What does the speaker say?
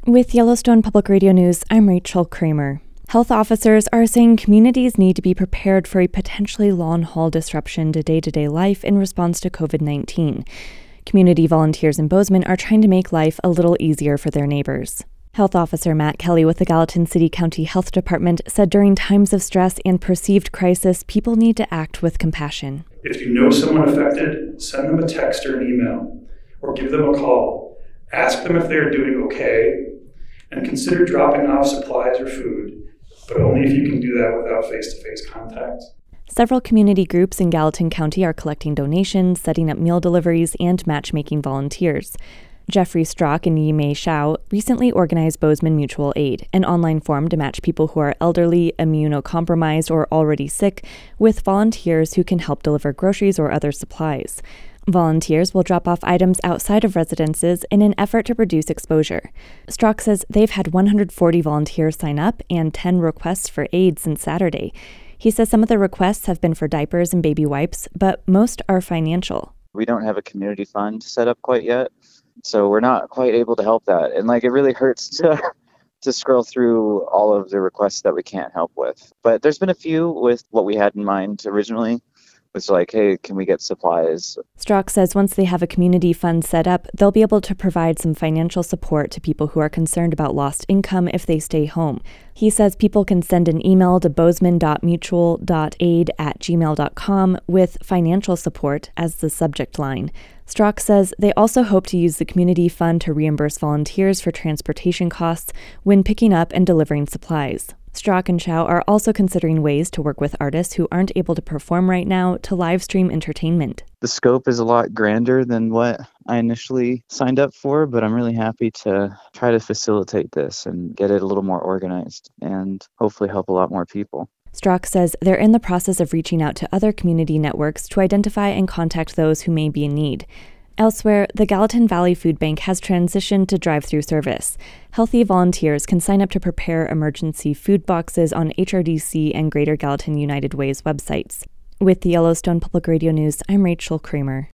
With Yellowstone Public Radio News, I'm Rachel Kramer. Health officers are saying communities need to be prepared for a potentially long-haul disruption to day-to-day life in response to COVID-19. Community volunteers in Bozeman are trying to make life a little easier for their neighbors. Health Officer Matt Kelly with the Gallatin City County Health Department said during times of stress and perceived crisis, people need to act with compassion. If you know someone affected, send them a text or an email, or give them a call. Ask them if they're doing okay, and consider dropping off supplies or food, but only if you can do that without face-to-face contact. Several community groups in Gallatin County are collecting donations, setting up meal deliveries, and matchmaking volunteers. Jeffrey Strock and Yimei Shao recently organized Bozeman Mutual Aid, an online forum to match people who are elderly, immunocompromised, or already sick with volunteers who can help deliver groceries or other supplies. Volunteers will drop off items outside of residences in an effort to reduce exposure. Strock says they've had 140 volunteers sign up and 10 requests for aid since Saturday. He says some of the requests have been for diapers and baby wipes, but most are financial. We don't have a community fund set up quite yet, so we're not quite able to help that. And it really hurts to scroll through all of the requests that we can't help with. But there's been a few with what we had in mind originally. It's hey, can we get supplies? Strock says once they have a community fund set up, they'll be able to provide some financial support to people who are concerned about lost income if they stay home. He says people can send an email to bozeman.mutual.aid@gmail.com with financial support as the subject line. Strock says they also hope to use the community fund to reimburse volunteers for transportation costs when picking up and delivering supplies. Strock and Shao are also considering ways to work with artists who aren't able to perform right now to live stream entertainment. The scope is a lot grander than what I initially signed up for, but I'm really happy to try to facilitate this and get it a little more organized and hopefully help a lot more people. Strock says they're in the process of reaching out to other community networks to identify and contact those who may be in need. Elsewhere, the Gallatin Valley Food Bank has transitioned to drive-through service. Healthy volunteers can sign up to prepare emergency food boxes on HRDC and Greater Gallatin United Way's websites. With the Yellowstone Public Radio News, I'm Rachel Kramer.